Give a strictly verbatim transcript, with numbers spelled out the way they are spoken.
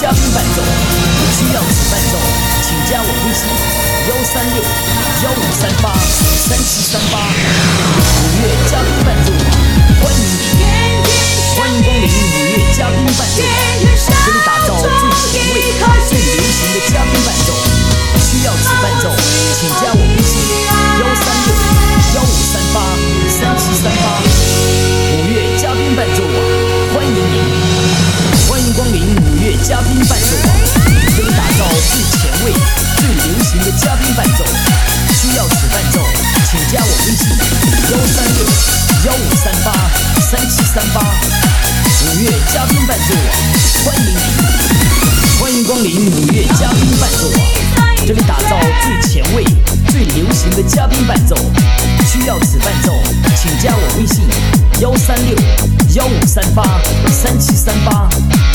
嘉宾伴奏，需要此伴奏，请加我微信幺三六幺五三八三七三八。五月嘉宾伴奏，欢迎你，欢迎光临五月嘉宾伴奏，这里打造最前卫、最流行的嘉宾伴奏，需要此伴奏，请加我微信幺三六幺五三八三七三八。五月嘉宾伴奏网，欢迎你，欢迎光临五月嘉宾伴奏网，这里打造最前卫、最流行的嘉宾伴奏，需要此伴奏，请加我微信幺三六幺五三八三七三八。五月嘉宾伴奏网，欢迎你，欢迎光临五月嘉宾伴奏网，这里打造最前卫、最流行的嘉宾伴奏，需要此伴奏，请加我微信幺三六幺五三八三七三八。